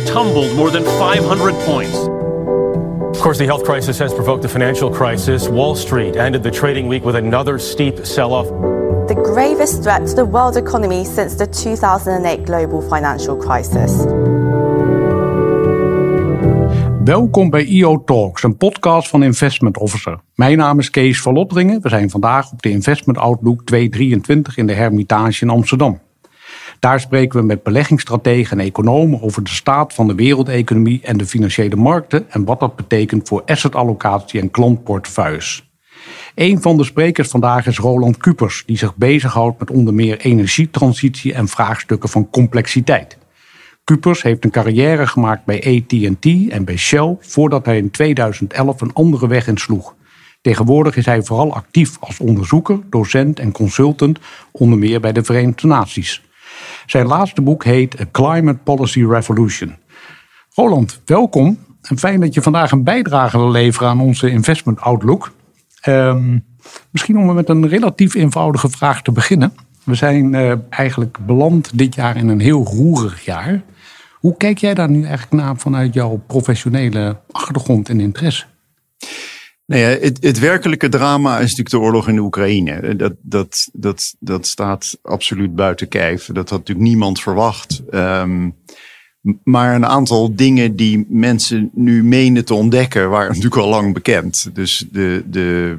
Dow tumbled more than 500 points. Of course, the health crisis has provoked a financial crisis. Wall Street ended the trading week with another steep sell-off. The gravest threat to the world economy since the 2008 global financial crisis. Welkom bij IO Talks, een podcast van Investment Officer. Mijn naam is Kees van Lotringen. We zijn vandaag op de Investment Outlook 2023 in de Hermitage in Amsterdam. Daar spreken we met beleggingsstrategen en economen over de staat van de wereldeconomie en de financiële markten en wat dat betekent voor assetallocatie en klantportefeuilles. Een van de sprekers vandaag is Roland Kupers, die zich bezighoudt met onder meer energietransitie en vraagstukken van complexiteit. Kupers heeft een carrière gemaakt bij AT&T en bij Shell voordat hij in 2011 een andere weg insloeg. Tegenwoordig is hij vooral actief als onderzoeker, docent en consultant, onder meer bij de Verenigde Naties. Zijn laatste boek heet A Climate Policy Revolution. Roland, welkom en fijn dat je vandaag een bijdrage wil leveren aan onze Investment Outlook. Misschien om met een relatief eenvoudige vraag te beginnen. We zijn eigenlijk beland dit jaar in een heel roerig jaar. Hoe kijk jij daar nu eigenlijk naar vanuit jouw professionele achtergrond en interesse? Nou ja, het werkelijke drama is natuurlijk de oorlog in de Oekraïne. Dat staat absoluut buiten kijf. Dat had natuurlijk niemand verwacht. Maar een aantal dingen die mensen nu menen te ontdekken waren natuurlijk al lang bekend. Dus de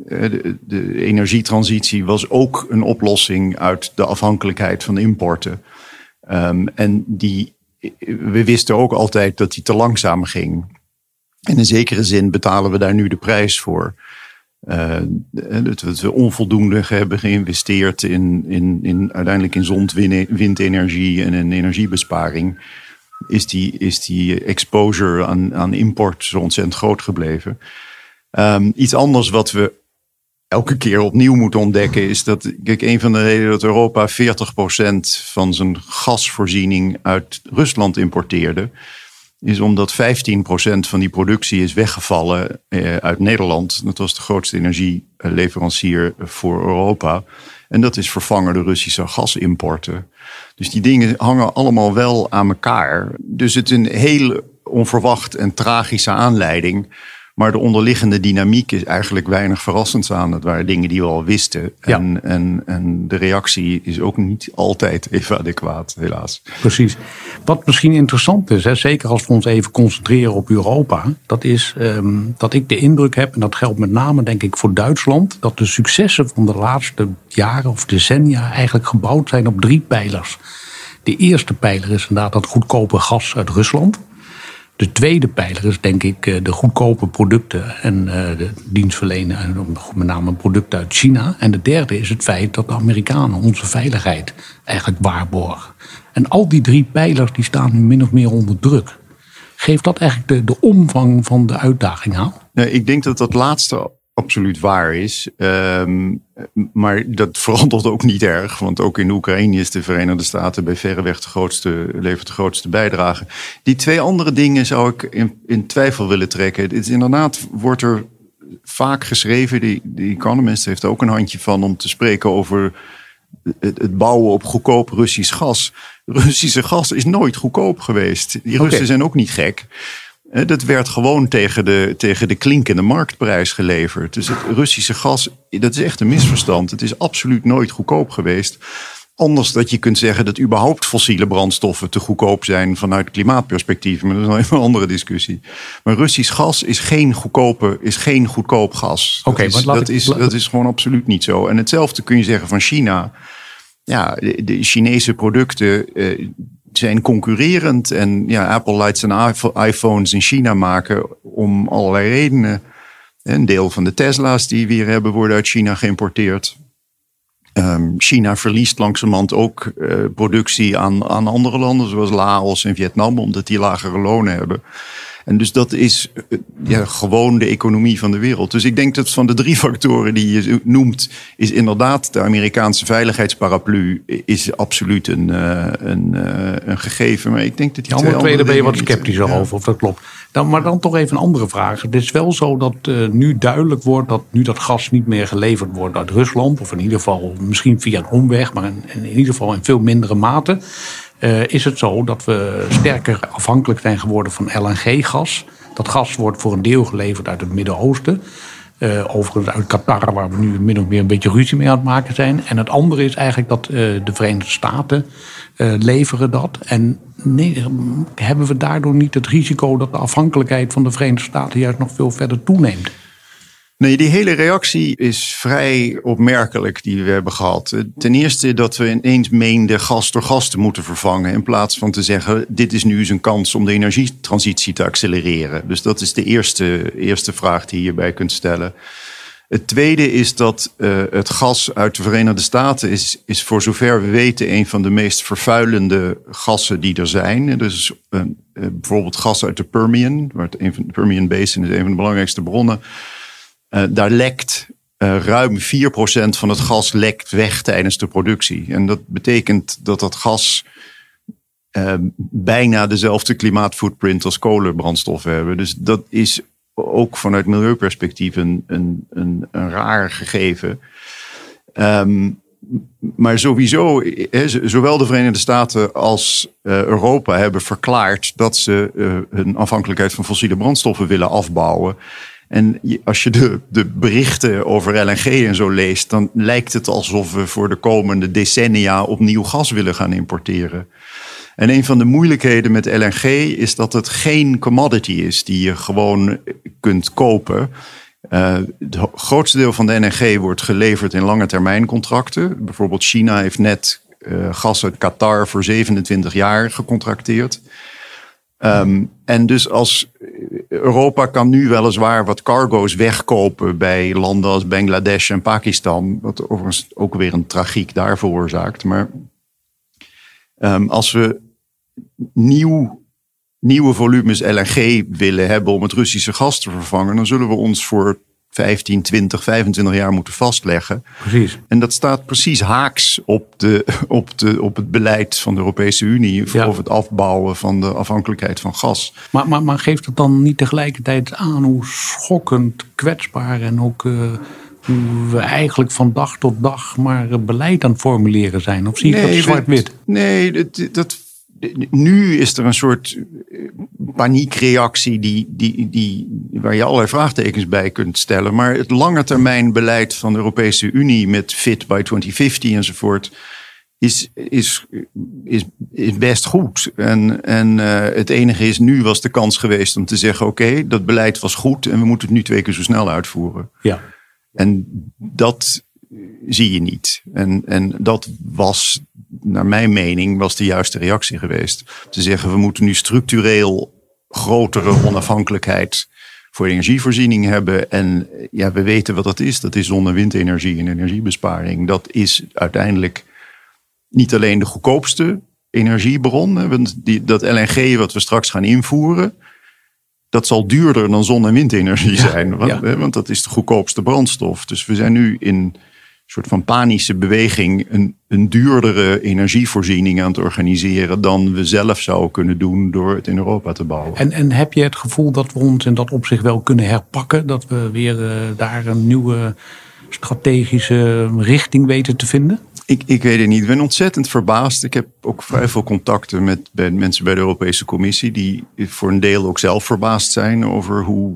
energietransitie was ook een oplossing uit de afhankelijkheid van importen. En we wisten ook altijd dat die te langzaam ging. En in zekere zin betalen we daar nu de prijs voor. Dat we onvoldoende hebben geïnvesteerd uiteindelijk in zonne-windenergie en in energiebesparing. Is die exposure aan import zo ontzettend groot gebleven. Iets anders wat we elke keer opnieuw moeten ontdekken is dat, kijk, een van de redenen dat Europa 40% van zijn gasvoorziening uit Rusland importeerde, is omdat 15% van die productie is weggevallen uit Nederland. Dat was de grootste energieleverancier voor Europa. En dat is vervangen door Russische gasimporten. Dus die dingen hangen allemaal wel aan elkaar. Dus het is een heel onverwacht en tragische aanleiding. Maar de onderliggende dynamiek is eigenlijk weinig verrassends aan. Het waren dingen die we al wisten. Ja. En de reactie is ook niet altijd even adequaat, helaas. Precies. Wat misschien interessant is, zeker als we ons even concentreren op Europa, dat is dat ik de indruk heb, en dat geldt met name denk ik voor Duitsland, dat de successen van de laatste jaren of decennia eigenlijk gebouwd zijn op 3 pijlers. De eerste pijler is inderdaad dat goedkope gas uit Rusland. De tweede pijler is denk ik de goedkope producten en de dienstverlenen, met name producten uit China. En de derde is het feit dat de Amerikanen onze veiligheid eigenlijk waarborgen. En al die 3 pijlers die staan nu min of meer onder druk. Geeft dat eigenlijk de omvang van de uitdaging aan? Nee, ik denk dat dat laatste absoluut waar is. Maar dat verandert ook niet erg. Want ook in Oekraïne is de Verenigde Staten bij verreweg levert de grootste bijdrage. Die 2 andere dingen zou ik in twijfel willen trekken. Het is inderdaad, wordt er vaak geschreven. De Economist heeft ook een handje van om te spreken over het bouwen op goedkoop Russisch gas. Russische gas is nooit goedkoop geweest. Die Russen zijn ook niet gek. Dat werd gewoon tegen de klinkende marktprijs geleverd. Dus het Russische gas, dat is echt een misverstand. Het is absoluut nooit goedkoop geweest. Anders dat je kunt zeggen dat überhaupt fossiele brandstoffen te goedkoop zijn vanuit klimaatperspectief. Maar dat is nog even een andere discussie. Maar Russisch gas is geen goedkoop gas. Dat is gewoon absoluut niet zo. En hetzelfde kun je zeggen van China. Ja, de Chinese producten zijn concurrerend. En ja, Apple laat zijn iPhones in China maken om allerlei redenen. Een deel van de Tesla's die we hier hebben worden uit China geïmporteerd. China verliest langzamerhand ook productie aan andere landen zoals Laos en Vietnam, omdat die lagere lonen hebben. En dus dat is gewoon de economie van de wereld. Dus ik denk dat van de 3 factoren die je noemt, is inderdaad de Amerikaanse veiligheidsparaplu is absoluut een gegeven. Maar ik denk dat die andere twee daar ben je wat sceptischer over, of dat klopt. Maar dan toch even een andere vraag. Het is wel zo dat nu duidelijk wordt dat nu dat gas niet meer geleverd wordt uit Rusland, of in ieder geval misschien via een omweg, maar in ieder geval in veel mindere mate. is het zo dat we sterker afhankelijk zijn geworden van LNG-gas. Dat gas wordt voor een deel geleverd uit het Midden-Oosten. Overigens uit Qatar, waar we nu min of meer een beetje ruzie mee aan het maken zijn. En het andere is eigenlijk dat de Verenigde Staten leveren dat. En hebben we daardoor niet het risico dat de afhankelijkheid van de Verenigde Staten juist nog veel verder toeneemt? Nee, die hele reactie is vrij opmerkelijk die we hebben gehad. Ten eerste dat we ineens meenden gas door gas te moeten vervangen. In plaats van te zeggen, dit is nu eens een kans om de energietransitie te accelereren. Dus dat is de eerste vraag die je hierbij kunt stellen. Het tweede is dat het gas uit de Verenigde Staten is voor zover we weten een van de meest vervuilende gassen die er zijn. Dus bijvoorbeeld gas uit de Permian, de Permian Basin is een van de belangrijkste bronnen. Daar lekt ruim 4% van het gas lekt weg tijdens de productie. En dat betekent dat gas bijna dezelfde klimaatfootprint als kolenbrandstoffen hebben. Dus dat is ook vanuit milieuperspectief een raar gegeven. Maar sowieso, zowel de Verenigde Staten als Europa hebben verklaard dat ze hun afhankelijkheid van fossiele brandstoffen willen afbouwen. En als je de berichten over LNG en zo leest, dan lijkt het alsof we voor de komende decennia opnieuw gas willen gaan importeren. En een van de moeilijkheden met LNG is dat het geen commodity is die je gewoon kunt kopen. Het grootste deel van de LNG wordt geleverd in lange termijn contracten. Bijvoorbeeld China heeft net gas uit Qatar voor 27 jaar gecontracteerd. En dus als Europa kan nu weliswaar wat cargo's wegkopen bij landen als Bangladesh en Pakistan, wat overigens ook weer een tragiek daar veroorzaakt. Maar als we nieuwe volumes LNG willen hebben om het Russische gas te vervangen, dan zullen we ons voor 15, 20, 25 jaar moeten vastleggen. Precies. En dat staat precies haaks op het beleid van de Europese Unie over het afbouwen van de afhankelijkheid van gas. Maar geeft het dan niet tegelijkertijd aan hoe schokkend kwetsbaar en ook hoe we eigenlijk van dag tot dag maar beleid aan het formuleren zijn? Of zie ik dat zwart-wit? Nee, nu is er een soort paniekreactie waar je allerlei vraagtekens bij kunt stellen. Maar het lange termijn beleid van de Europese Unie met Fit by 2050 enzovoort is best goed. En het enige is, nu was de kans geweest om te zeggen, oké, dat beleid was goed en we moeten het nu 2 keer zo snel uitvoeren. Ja. En dat zie je niet. En dat was, naar mijn mening, de juiste reactie geweest. Te zeggen, we moeten nu structureel grotere onafhankelijkheid voor de energievoorziening hebben. En ja, we weten wat dat is. Dat is zon- en windenergie en energiebesparing. Dat is uiteindelijk niet alleen de goedkoopste energiebron. Want dat LNG wat we straks gaan invoeren, dat zal duurder dan zon- en windenergie zijn. Want dat is de goedkoopste brandstof. Dus we zijn nu in een soort van panische beweging een duurdere energievoorziening aan het organiseren dan we zelf zouden kunnen doen door het in Europa te bouwen. En heb je het gevoel dat we ons in dat opzicht wel kunnen herpakken? Dat we weer daar een nieuwe strategische richting weten te vinden? Ik weet het niet. Ik ben ontzettend verbaasd. Ik heb ook vrij veel contacten met mensen bij de Europese Commissie die voor een deel ook zelf verbaasd zijn over hoe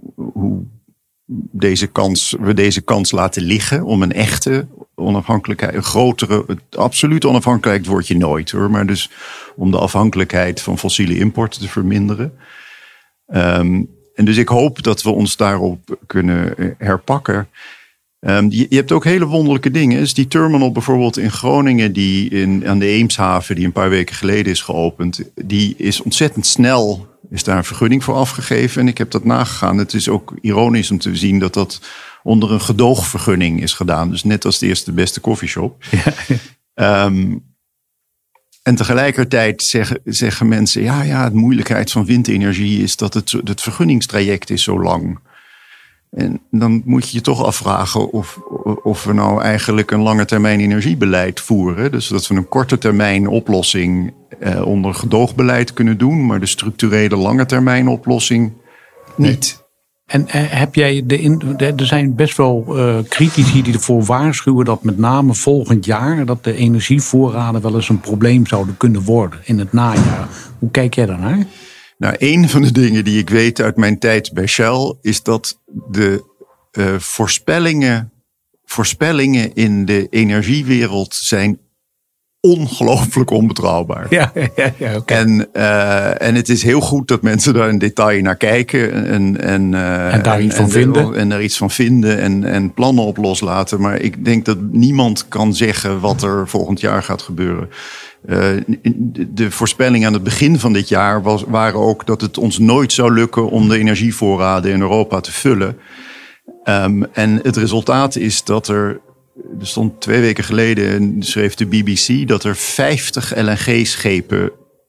we deze kans laten liggen om een echte onafhankelijkheid, een grotere, absolute onafhankelijkheid word je nooit hoor, maar dus om de afhankelijkheid van fossiele importen te verminderen. En dus ik hoop dat we ons daarop kunnen herpakken. Je hebt ook hele wonderlijke dingen. Dus die terminal bijvoorbeeld in Groningen aan de Eemshaven, die een paar weken geleden is geopend, die is ontzettend snel, is daar een vergunning voor afgegeven. En ik heb dat nagegaan. Het is ook ironisch om te zien dat dat onder een gedoogvergunning is gedaan. Dus net als de eerste beste coffeeshop. Ja. En tegelijkertijd zeggen mensen, ja, de moeilijkheid van windenergie is dat het vergunningstraject is zo lang. En dan moet je je toch afvragen of we nou eigenlijk een lange termijn energiebeleid voeren. Dus dat we een korte termijn oplossing onder gedoogbeleid kunnen doen, maar de structurele lange termijn oplossing niet. En heb jij er zijn best wel critici die ervoor waarschuwen dat met name volgend jaar dat de energievoorraden wel eens een probleem zouden kunnen worden in het najaar. Hoe kijk jij daarnaar? Nou, een van de dingen die ik weet uit mijn tijd bij Shell is dat de voorspellingen in de energiewereld zijn ongelooflijk onbetrouwbaar. Ja, okay. En het is heel goed dat mensen daar in detail naar kijken en daar iets van vinden. En daar iets van vinden en plannen op loslaten. Maar ik denk dat niemand kan zeggen wat er volgend jaar gaat gebeuren. De voorspellingen aan het begin van dit jaar waren ook dat het ons nooit zou lukken om de energievoorraden in Europa te vullen. En het resultaat is dat er stond 2 weken geleden, schreef de BBC, dat er 50 LNG-schepen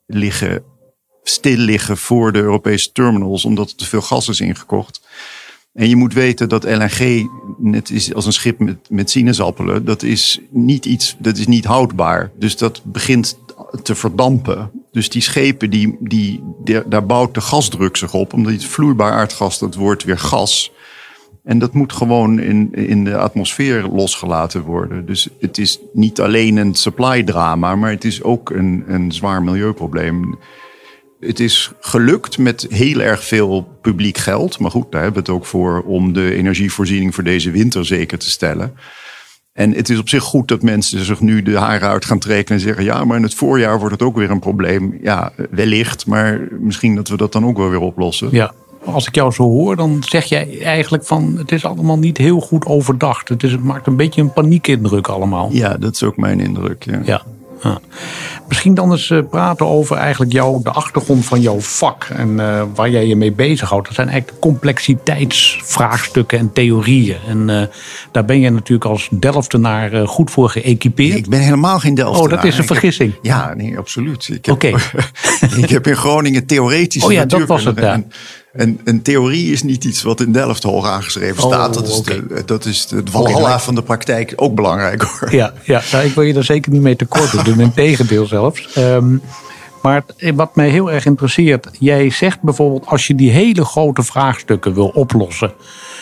stil liggen voor de Europese terminals, omdat er te veel gas is ingekocht. En je moet weten dat LNG net is als een schip met sinaasappelen. Dat is niet houdbaar. Dus dat begint te verdampen. Dus die schepen, daar bouwt de gasdruk zich op, omdat het vloeibaar aardgas, dat wordt weer gas. En dat moet gewoon in de atmosfeer losgelaten worden. Dus het is niet alleen een supply drama, maar het is ook een zwaar milieuprobleem. Het is gelukt met heel erg veel publiek geld. Maar goed, daar hebben we het ook voor om de energievoorziening voor deze winter zeker te stellen. En het is op zich goed dat mensen zich nu de haren uit gaan trekken en zeggen, ja, maar in het voorjaar wordt het ook weer een probleem. Ja, wellicht, maar misschien dat we dat dan ook wel weer oplossen. Ja. Als ik jou zo hoor, dan zeg jij eigenlijk van het is allemaal niet heel goed overdacht. Het maakt een beetje een paniekindruk allemaal. Ja, dat is ook mijn indruk. Ja. Misschien dan eens praten over eigenlijk de achtergrond van jouw vak en waar jij je mee bezighoudt. Dat zijn eigenlijk de complexiteitsvraagstukken en theorieën. En daar ben je natuurlijk als Delftenaar goed voor geëquipeerd. Nee, ik ben helemaal geen Delftenaar. Oh, dat is een vergissing. Nee, absoluut. Ik heb in Groningen theoretisch natuurkunde. Dat was het daar. En een theorie is niet iets wat in Delft hoog aangeschreven staat. Dat is het walhalla van de praktijk, ook belangrijk hoor. Ja, ik wil je daar zeker niet mee tekort doen. Integendeel zelfs. Maar wat mij heel erg interesseert. Jij zegt bijvoorbeeld als je die hele grote vraagstukken wil oplossen.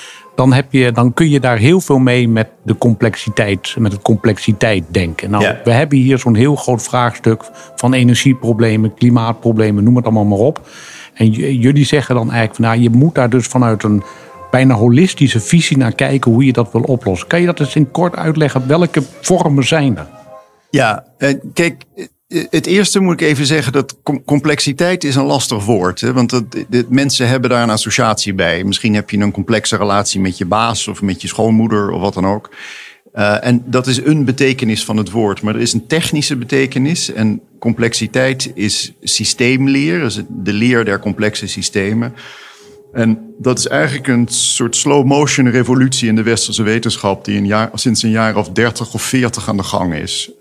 Dan kun je daar heel veel mee met de complexiteit. Met het complexiteit denken. Nou, we hebben hier zo'n heel groot vraagstuk van energieproblemen, klimaatproblemen, noem het allemaal maar op. En jullie zeggen dan eigenlijk van je moet daar dus vanuit een bijna holistische visie naar kijken hoe je dat wil oplossen. Kan je dat eens in kort uitleggen? Welke vormen zijn er? Ja, kijk, het eerste moet ik even zeggen dat complexiteit is een lastig woord. Hè? Want mensen hebben daar een associatie bij. Misschien heb je een complexe relatie met je baas of met je schoonmoeder of wat dan ook. En dat is een betekenis van het woord. Maar er is een technische betekenis. En complexiteit is systeemleer. Dus de leer der complexe systemen. En dat is eigenlijk een soort slow-motion revolutie in de westerse wetenschap. Die sinds een jaar of 30 of 40 aan de gang is.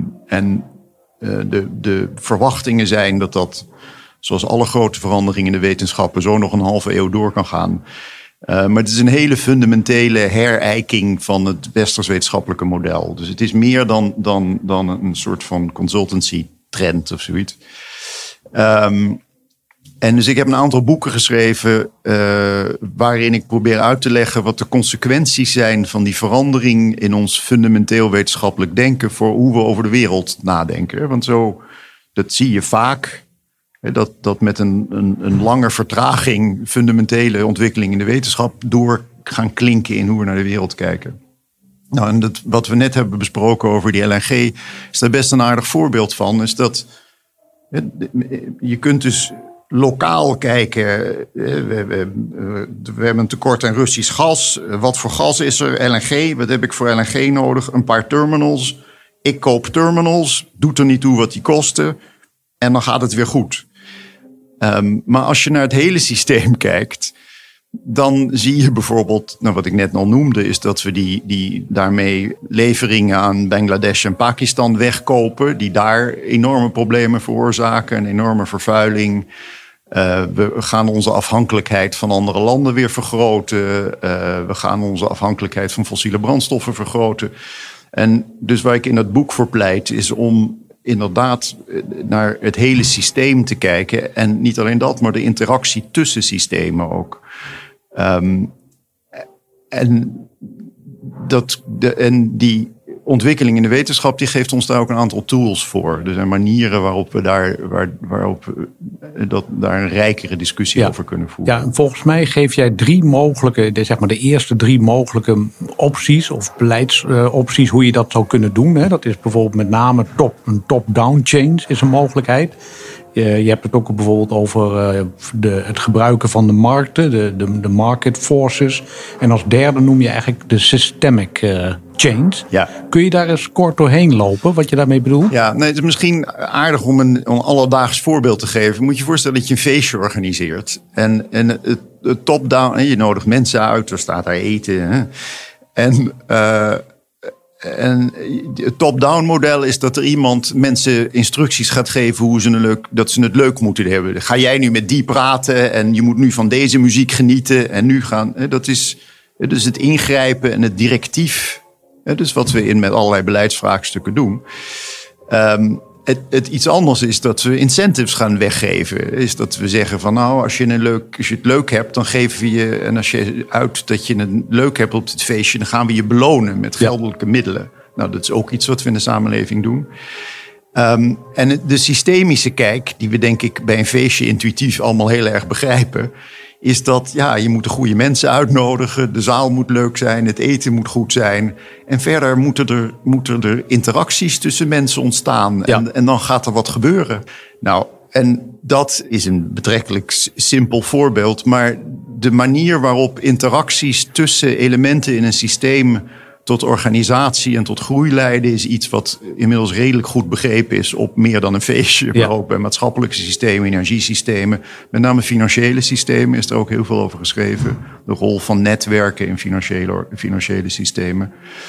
De verwachtingen zijn dat zoals alle grote veranderingen in de wetenschappen zo nog een halve eeuw door kan gaan. Maar het is een hele fundamentele herijking van het westers wetenschappelijke model. Dus het is meer dan een soort van consultancy trend of zoiets. En dus ik heb een aantal boeken geschreven waarin ik probeer uit te leggen wat de consequenties zijn van die verandering in ons fundamenteel wetenschappelijk denken voor hoe we over de wereld nadenken. Want dat zie je vaak. Dat met een lange vertraging fundamentele ontwikkelingen in de wetenschap door gaan klinken in hoe we naar de wereld kijken. Nou, en wat we net hebben besproken over die LNG is daar best een aardig voorbeeld van. Is dat je kunt dus lokaal kijken. We hebben een tekort aan Russisch gas. Wat voor gas is er? LNG. Wat heb ik voor LNG nodig? Een paar terminals. Ik koop terminals. Doet er niet toe wat die kosten. En dan gaat het weer goed. Maar als je naar het hele systeem kijkt, dan zie je bijvoorbeeld, wat ik net al noemde, is dat we die daarmee leveringen aan Bangladesh en Pakistan wegkopen, die daar enorme problemen veroorzaken, een enorme vervuiling. We gaan onze afhankelijkheid van andere landen weer vergroten. We gaan onze afhankelijkheid van fossiele brandstoffen vergroten. En dus waar ik in dat boek voor pleit, is om inderdaad naar het hele systeem te kijken. En niet alleen dat, maar de interactie tussen systemen ook. En die ontwikkeling in de wetenschap die geeft ons daar ook een aantal tools voor. Er zijn manieren waarop we daar een rijkere discussie over kunnen voeren. Ja, volgens mij geef jij 3 mogelijke, de eerste 3 mogelijke opties of beleidsopties hoe je dat zou kunnen doen. Hè. Dat is bijvoorbeeld met name een top-down change is een mogelijkheid. Je hebt het ook bijvoorbeeld over het gebruiken van de markten, de market forces. En als derde noem je eigenlijk de systemic change. Ja. Kun je daar eens kort doorheen lopen, wat je daarmee bedoelt? Ja, het is misschien aardig om een alledaags voorbeeld te geven. Moet je voorstellen dat je een feestje organiseert. En het top-down, je nodigt mensen uit, er staat daar eten. Hè? En het top-down model is dat er iemand mensen instructies gaat geven dat ze het leuk moeten hebben. Ga jij nu met die praten en je moet nu van deze muziek genieten en nu gaan. Dat is dus het ingrijpen en het directief. Dus wat we met allerlei beleidsvraagstukken doen. Het iets anders is dat we incentives gaan weggeven. Is dat we zeggen van als je het leuk hebt, dan geven we je. En als je uit dat je het leuk hebt op dit feestje, dan gaan we je belonen met geldelijke middelen. Nou, dat is ook iets wat we in de samenleving doen. En de systemische kijk, die we denk ik bij een feestje intuïtief allemaal heel erg begrijpen, is dat je moet de goede mensen uitnodigen. De zaal moet leuk zijn, het eten moet goed zijn. En verder moeten er interacties tussen mensen ontstaan. Ja. En dan gaat er wat gebeuren. Nou, en dat is een betrekkelijk simpel voorbeeld. Maar de manier waarop interacties tussen elementen in een systeem tot organisatie en tot groei leiden is iets wat inmiddels redelijk goed begrepen is op meer dan een feestje. Ja. Maar ook bij maatschappelijke systemen, energiesystemen, met name financiële systemen is er ook heel veel over geschreven. De rol van netwerken in financiële systemen.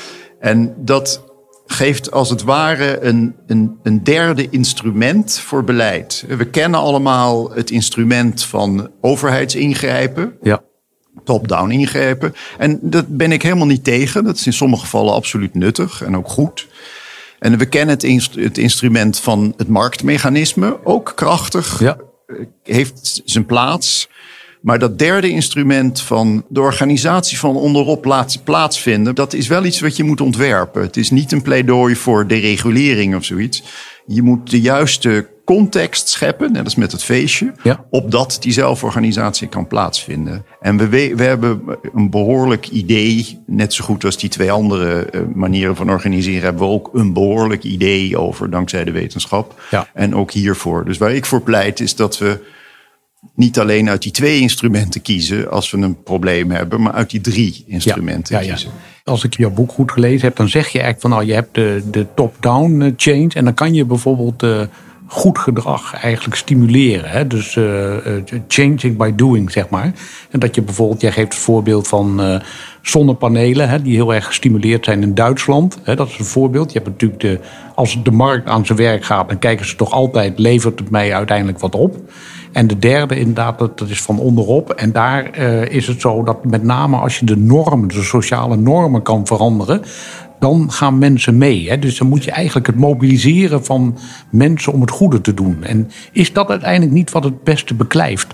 En dat geeft als het ware een derde instrument voor beleid. We kennen allemaal het instrument van overheidsingrijpen. Ja. Top-down ingrijpen. En dat ben ik helemaal niet tegen. Dat is in sommige gevallen absoluut nuttig en ook goed. En we kennen het instrument van het marktmechanisme. Ook krachtig. Ja. Heeft zijn plaats. Maar dat derde instrument van de organisatie van onderop laten plaatsvinden, dat is wel iets wat je moet ontwerpen. Het is niet een pleidooi voor deregulering of zoiets. Je moet de juiste context scheppen, net als met het feestje, opdat die zelforganisatie kan plaatsvinden. En we hebben een behoorlijk idee, net zo goed als die 2 andere manieren van organiseren, hebben we ook een behoorlijk idee over, dankzij de wetenschap. Ja. En ook hiervoor. Dus waar ik voor pleit is dat we niet alleen uit die 2 instrumenten kiezen als we een probleem hebben, maar uit die 3 instrumenten kiezen. Als ik jouw boek goed gelezen heb, dan zeg je eigenlijk van je hebt de top-down change en dan kan je bijvoorbeeld goed gedrag eigenlijk stimuleren. Hè? Dus changing by doing, zeg maar. En dat je bijvoorbeeld, jij geeft het voorbeeld van zonnepanelen, die heel erg gestimuleerd zijn in Duitsland. Dat is een voorbeeld. Je hebt natuurlijk als de markt aan zijn werk gaat, dan kijken ze toch altijd, levert het mij uiteindelijk wat op? En de derde inderdaad, dat is van onderop. En daar is het zo dat met name als je de sociale normen kan veranderen, dan gaan mensen mee. Hè? Dus dan moet je eigenlijk het mobiliseren van mensen om het goede te doen. En is dat uiteindelijk niet wat het beste beklijft?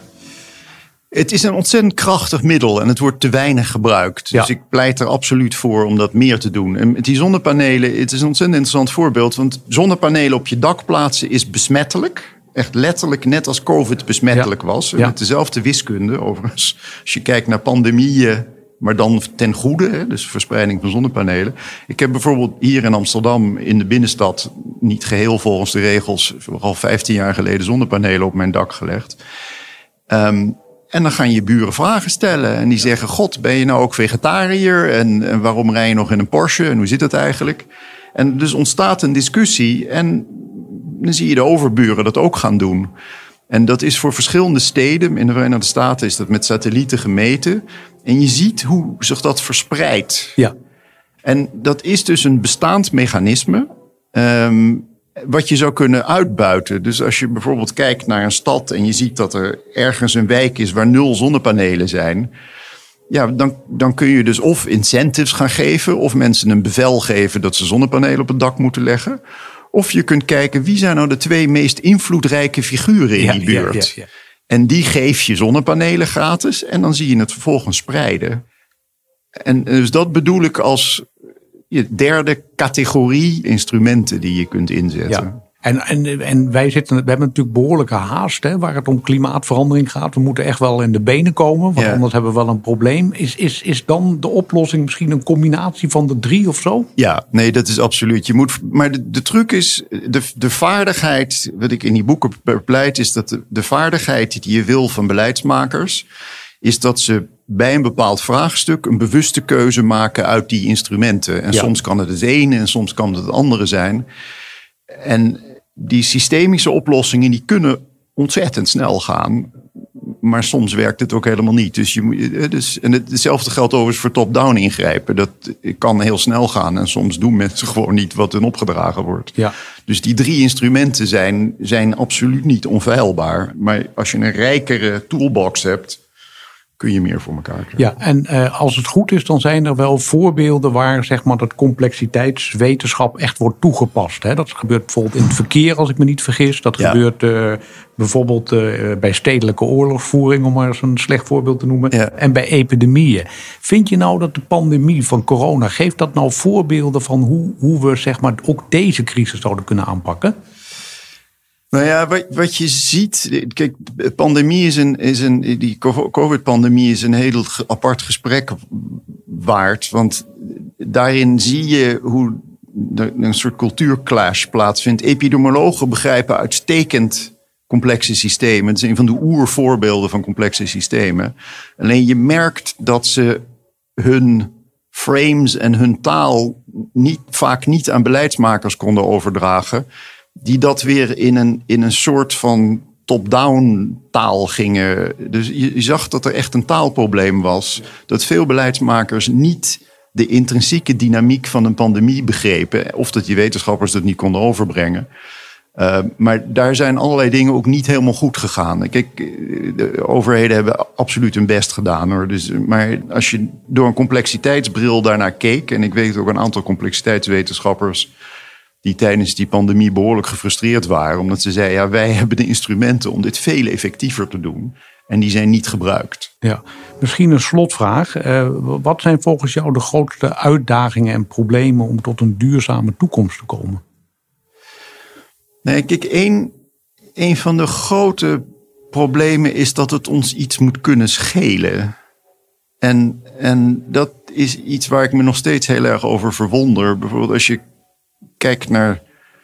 Het is een ontzettend krachtig middel en het wordt te weinig gebruikt. Dus ik pleit er absoluut voor om dat meer te doen. En met die zonnepanelen, het is een ontzettend interessant voorbeeld. Want zonnepanelen op je dak plaatsen is besmettelijk. Echt letterlijk, net als COVID besmettelijk was. Met dezelfde wiskunde overigens. Als je kijkt naar pandemieën, maar dan ten goede, dus verspreiding van zonnepanelen. Ik heb bijvoorbeeld hier in Amsterdam in de binnenstad, niet geheel volgens de regels, al 15 jaar geleden zonnepanelen op mijn dak gelegd. En dan gaan je buren vragen stellen. En die zeggen, God, ben je nou ook vegetariër? En waarom rij je nog in een Porsche? En hoe zit het eigenlijk? En dus ontstaat een discussie. En dan zie je de overburen dat ook gaan doen. En dat is voor verschillende steden. In de Verenigde Staten is dat met satellieten gemeten. En je ziet hoe zich dat verspreidt. Ja. En dat is dus een bestaand mechanisme. Wat je zou kunnen uitbuiten. Dus als je bijvoorbeeld kijkt naar een stad en je ziet dat er ergens een wijk is waar 0 zonnepanelen zijn. Ja, dan kun je dus of incentives gaan geven of mensen een bevel geven dat ze zonnepanelen op het dak moeten leggen. Of je kunt kijken wie zijn nou de 2 meest invloedrijke figuren in die buurt. Ja. En die geef je zonnepanelen gratis en dan zie je het vervolgens spreiden. En dus dat bedoel ik als je derde categorie instrumenten die je kunt inzetten. Ja. En wij hebben natuurlijk behoorlijke haast, hè, waar het om klimaatverandering gaat. We moeten echt wel in de benen komen, want anders hebben we wel een probleem. Is dan de oplossing misschien een combinatie van de 3 of zo? Ja, nee, dat is absoluut. Maar de truc is, de vaardigheid, wat ik in die boeken bepleit, is dat de vaardigheid die je wil van beleidsmakers, is dat ze bij een bepaald vraagstuk een bewuste keuze maken uit die instrumenten. En soms kan het ene en soms kan het andere zijn. En die systemische oplossingen die kunnen ontzettend snel gaan. Maar soms werkt het ook helemaal niet. En hetzelfde geldt overigens voor top-down ingrijpen. Dat kan heel snel gaan. En soms doen mensen gewoon niet wat hun opgedragen wordt. Ja. Dus die 3 instrumenten zijn absoluut niet onfeilbaar. Maar als je een rijkere toolbox hebt, kun je meer voor elkaar krijgen. Ja, en als het goed is, dan zijn er wel voorbeelden waar zeg maar dat complexiteitswetenschap echt wordt toegepast. Hè? Dat gebeurt bijvoorbeeld in het verkeer, als ik me niet vergis. Dat gebeurt bijvoorbeeld bij stedelijke oorlogsvoering, om maar eens een slecht voorbeeld te noemen. Ja. En bij epidemieën. Vind je nou dat de pandemie van corona, geeft dat nou voorbeelden van hoe we zeg maar ook deze crisis zouden kunnen aanpakken? Nou ja, wat je ziet, kijk, pandemie die COVID-pandemie is een heel apart gesprek waard. Want daarin zie je hoe een soort cultuurclash plaatsvindt. Epidemiologen begrijpen uitstekend complexe systemen. Het is een van de oervoorbeelden van complexe systemen. Alleen je merkt dat ze hun frames en hun taal vaak niet aan beleidsmakers konden overdragen, die dat weer in een soort van top-down taal gingen. Dus je zag dat er echt een taalprobleem was. Dat veel beleidsmakers niet de intrinsieke dynamiek van een pandemie begrepen. Of dat die wetenschappers dat niet konden overbrengen. Maar daar zijn allerlei dingen ook niet helemaal goed gegaan. Kijk, de overheden hebben absoluut hun best gedaan, hoor. Maar als je door een complexiteitsbril daarnaar keek, en ik weet ook een aantal complexiteitswetenschappers die tijdens die pandemie behoorlijk gefrustreerd waren, omdat ze zeiden, ja, wij hebben de instrumenten om dit veel effectiever te doen. En die zijn niet gebruikt. Ja, misschien een slotvraag. Wat zijn volgens jou de grootste uitdagingen en problemen om tot een duurzame toekomst te komen? Nee, kijk, een van de grote problemen is dat het ons iets moet kunnen schelen. En dat is iets waar ik me nog steeds heel erg over verwonder. Bijvoorbeeld als je kijkt naar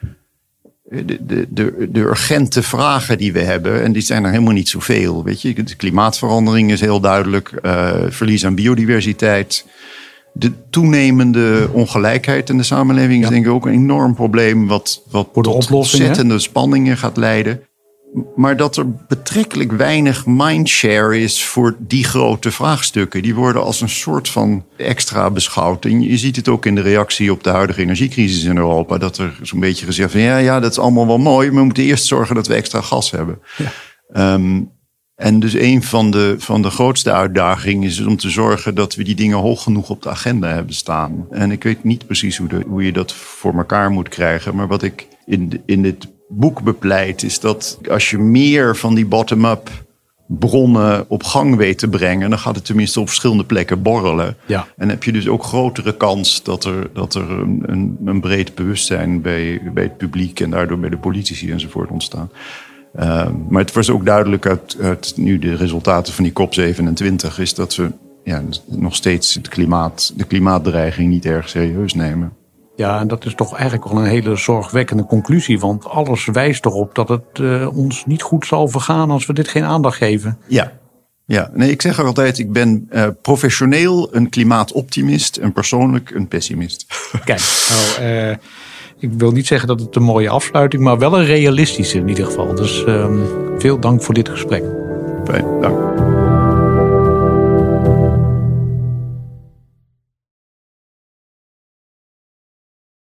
de urgente vragen die we hebben. En die zijn er helemaal niet zoveel. Weet je, de klimaatverandering is heel duidelijk. Verlies aan biodiversiteit. De toenemende ongelijkheid in de samenleving is denk ik ook een enorm probleem. Wat tot ontzettende spanningen gaat leiden. Maar dat er betrekkelijk weinig mindshare is voor die grote vraagstukken. Die worden als een soort van extra beschouwd. En je ziet het ook in de reactie op de huidige energiecrisis in Europa. Dat er zo'n beetje gezegd van ja, dat is allemaal wel mooi. Maar we moeten eerst zorgen dat we extra gas hebben. Ja. En dus een van de grootste uitdagingen is om te zorgen dat we die dingen hoog genoeg op de agenda hebben staan. En ik weet niet precies hoe je dat voor elkaar moet krijgen. Maar wat ik in dit boek bepleit is dat als je meer van die bottom-up bronnen op gang weet te brengen, dan gaat het tenminste op verschillende plekken borrelen. Ja. En heb je dus ook grotere kans dat er een breed bewustzijn bij het publiek en daardoor bij de politici enzovoort ontstaan. Maar het was ook duidelijk uit nu de resultaten van die COP27 is dat we nog steeds de klimaatdreiging niet erg serieus nemen. Ja, en dat is toch eigenlijk wel een hele zorgwekkende conclusie. Want alles wijst erop dat het ons niet goed zal vergaan als we dit geen aandacht geven. Ja. Nee, ik zeg altijd, ik ben professioneel een klimaatoptimist en persoonlijk een pessimist. Kijk, ik wil niet zeggen dat het een mooie afsluiting, maar wel een realistische in ieder geval. Dus veel dank voor dit gesprek. Fijn, dank.